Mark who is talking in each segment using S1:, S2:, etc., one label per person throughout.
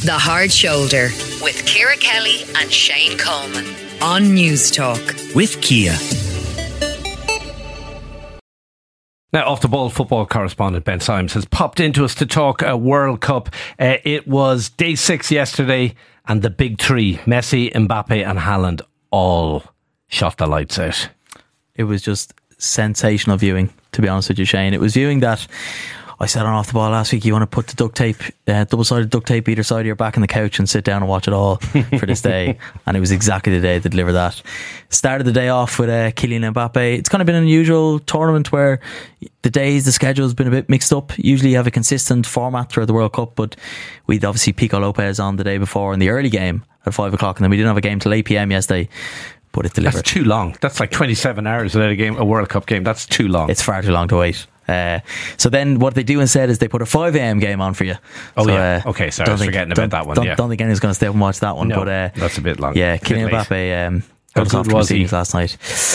S1: The Hard Shoulder with Ciara Kelly and Shane Coleman on News Talk
S2: with Kia.
S3: Now, off the ball football correspondent Ben Symes has popped into us to talk a World Cup. It was day 6 yesterday, and the big three, Messi, Mbappe and Haaland, all shot the lights out.
S4: It was just sensational viewing, to be honest with you, Shane. It was viewing that I said on Off the Ball last week, you want to put the duct tape, double-sided duct tape either side of your back on the couch and sit down and watch it all for this day. And it was exactly the day to deliver that. Started the day off with Kylian Mbappe. It's kind of been an unusual tournament where the schedule's been a bit mixed up. Usually you have a consistent format throughout the World Cup, but we'd obviously Pico Lopez on the day before in the early game at 5 o'clock, and then we didn't have a game till 8 p.m. yesterday. But it delivered.
S3: That's too long. That's like 27 hours without a World Cup game. That's too long.
S4: It's far too long to wait. So then what they do instead is they put a 5 a.m. game on for you.
S3: Oh, so, yeah. Okay, sorry, I was forgetting about that one.
S4: Don't think anyone's going to stay up and watch that one.
S3: No,
S4: but
S3: that's a bit long.
S4: Yeah, Kylian Mbappe
S3: how good was he
S4: last night?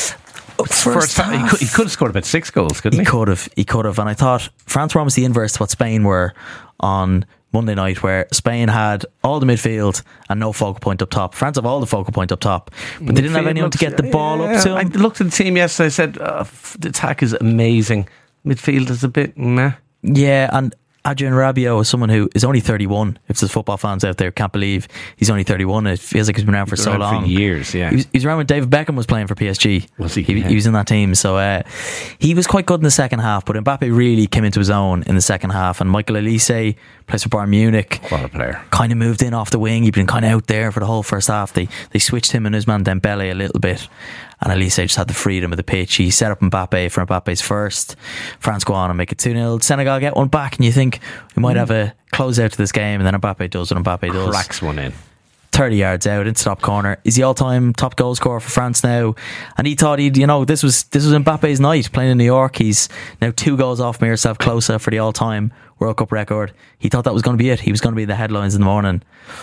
S3: First half, he could have scored about 6 goals, couldn't he?
S4: He could have. And I thought France were almost the inverse to what Spain were on Monday night, where Spain had all the midfield and no focal point up top. France have all the focal point up top, but they didn't have anyone to get the ball up to.
S3: I looked at the team yesterday. I said the attack is amazing. Midfield is a bit meh.
S4: Yeah, and Adrien Rabiot is someone who is only 31. If there's football fans out there can't believe he's only 31. It feels like he's been around for so long.
S3: For years, yeah.
S4: He was around when David Beckham was playing for PSG.
S3: Was he?
S4: He was in that team. So he was quite good in the second half, but Mbappe really came into his own in the second half. And Michael Olise plays for Bayern Munich.
S3: What a player.
S4: Kind of moved in off the wing. He'd been kind of out there for the whole first half. They switched him and his man Dembele a little bit. And Olise just had the freedom of the pitch. He set up Mbappe for Mbappe's first. France go on and make it 2-0. Senegal get one back, and you think we might have a close out to this game, and then Mbappe does what Mbappe does.
S3: Cracks one in.
S4: 30 yards out into top corner. He's the all-time top goal scorer for France now, and he thought this was Mbappe's night playing in New York. He's now 2 goals off Miroslav Klose for the all-time World Cup record. He thought that was going to be it. He was going to be the headlines in the morning.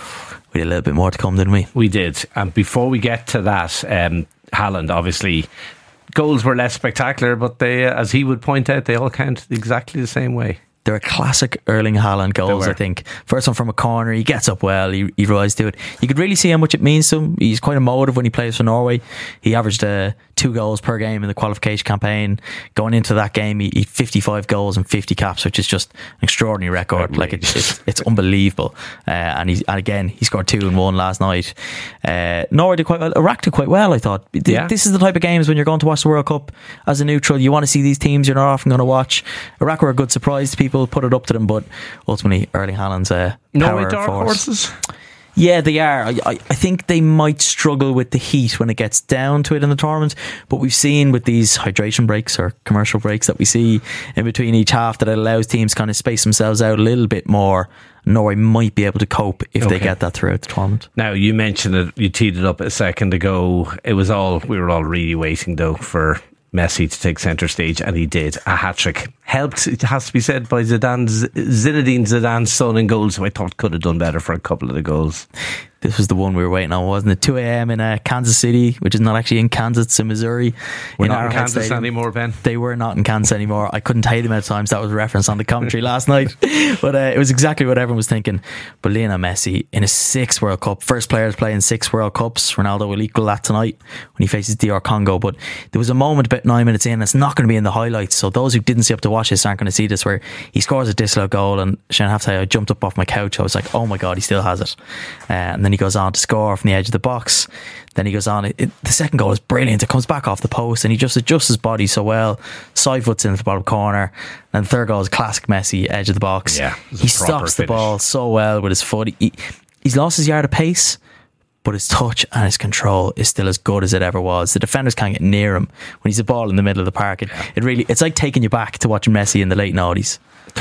S4: We had a little bit more to come, didn't we?
S3: We did. And before we get to that, Haaland, obviously, goals were less spectacular, but they, as he would point out, they all count exactly the same way.
S4: They're classic Erling Haaland goals, I think. First one from a corner, he gets up well, he rises to it. You could really see how much it means to him. He's quite emotive when he plays for Norway. He averaged 2 goals per game in the qualification campaign. Going into that game, he had 55 goals and 50 caps, which is just an extraordinary record. Like it's unbelievable. And again, he scored 2 and 1 last night. Norway did quite well. Iraq did quite well, I thought. This is the type of games when you're going to watch the World Cup as a neutral. You want to see these teams you're not often going to watch. Iraq were a good surprise to people. Put it up to them, but ultimately Erling Haaland's
S3: Norway dark horses.
S4: Yeah, they are. I think they might struggle with the heat when it gets down to it in the tournament, but we've seen with these hydration breaks or commercial breaks that we see in between each half that it allows teams kind of space themselves out a little bit more. Norway might be able to cope if they get that throughout the tournament.
S3: Now, you mentioned it, you teed it up a second ago. We were all really waiting though for Messi to take centre stage, and he did. A hat-trick. Helped, it has to be said, by Zinedine Zidane's son in goals, who I thought could have done better for a couple of the goals.
S4: This was the one we were waiting on, wasn't it? 2 a.m. in Kansas City, which is not actually in Kansas, it's in Missouri.
S3: We're not in Kansas anymore, Ben.
S4: They were not in Kansas anymore. I couldn't tell you the amount of times that was referenced on the commentary last night. But it was exactly what everyone was thinking. But Lionel Messi, in his 6th World Cup, first player to play in 6 World Cups. Ronaldo will equal that tonight when he faces DR Congo. But there was a moment about 9 minutes in, it's not going to be in the highlights. So those who didn't see up to watch this aren't going to see this, where he scores a disallowed goal. And Shane, I have to tell you, I jumped up off my couch. I was like, oh my God, he still has it. And then he goes on to score from the edge of the box. Then he goes on. The second goal is brilliant. It comes back off the post and he just adjusts his body so well. Side foots into the bottom corner. And the third goal is classic Messi, edge of the box.
S3: Yeah,
S4: he stops the ball so well with his foot. He's lost his yard of pace, but his touch and his control is still as good as it ever was. The defenders can't get near him when he's a ball in the middle of the park. It's like taking you back to watching Messi in the late 90s.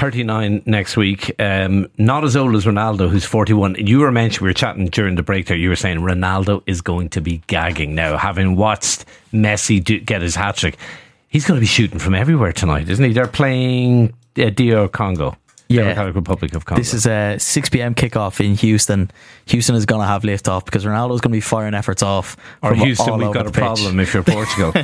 S3: 39 next week. Not as old as Ronaldo, who's 41. We were chatting during the break there, you were saying Ronaldo is going to be gagging now, having watched Messi get his hat-trick. He's going to be shooting from everywhere tonight, isn't he? They're playing DR Congo. Democratic Republic of Congo.
S4: This is a 6 p.m. kickoff in Houston. Houston is going to have lift off because Ronaldo's going to be firing efforts off.
S3: Or Houston, we've got a problem if you're Portugal.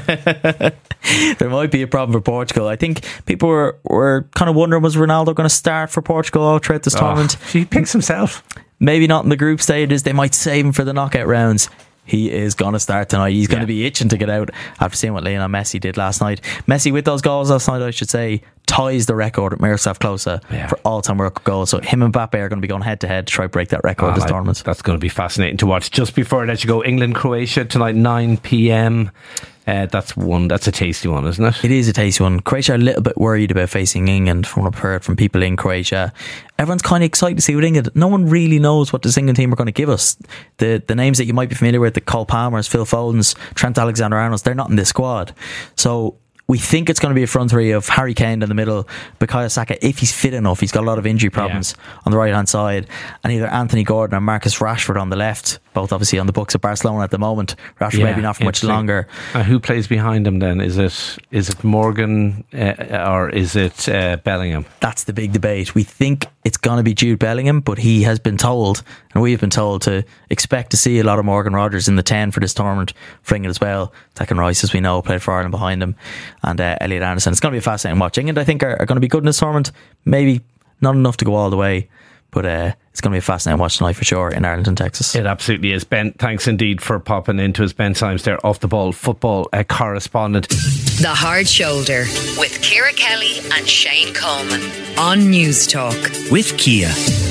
S4: There might be a problem for Portugal. I think people were kind of wondering, was Ronaldo going to start for Portugal all throughout this tournament?
S3: He picks himself.
S4: maybe not in the group stages. They might save him for the knockout rounds. He is going to start tonight. He's going to be itching to get out after seeing what Lionel Messi did last night. Messi, with those goals last night, I should say, ties the record with Miroslav Klose for all-time World Cup goals. So him and Mbappe are going to be going head-to-head to try to break that record this tournament.
S3: That's going to be fascinating to watch. Just before I let you go, England-Croatia tonight, 9 p.m. That's a tasty one, isn't it?
S4: It is a tasty one. Croatia are a little bit worried about facing England, from what I've heard from people in Croatia. Everyone's kind of excited to see what England. No one really knows what this England team are going to give us. The names that you might be familiar with, the Cole Palmers, Phil Fodens, Trent Alexander-Arnolds, they're not in this squad. So we think it's going to be a front three of Harry Kane in the middle, Bukayo Saka, if he's fit enough. He's got a lot of injury problems on the right hand side, and either Anthony Gordon or Marcus Rashford on the left, both obviously on the books of Barcelona at the moment. Rashford maybe not for much longer.
S3: Who plays behind him then? Is it Morgan or is it Bellingham?
S4: That's the big debate. We think it's going to be Jude Bellingham, but he has been told, and we've been told, to expect to see a lot of Morgan Rogers in the 10 for this tournament for England as well. Declan Rice, as we know, played for Ireland behind him, and Elliot Anderson. It's going to be a fascinating watch. England, I think, are going to be good in this tournament. Maybe not enough to go all the way, but it's going to be a fascinating watch tonight for sure in Arlington, Texas.
S3: It absolutely is. Ben, thanks indeed for popping into us. Ben Symes there, Off the Ball football correspondent.
S1: The Hard Shoulder with Ciara Kelly and Shane Coleman on News Talk.
S2: With Kia.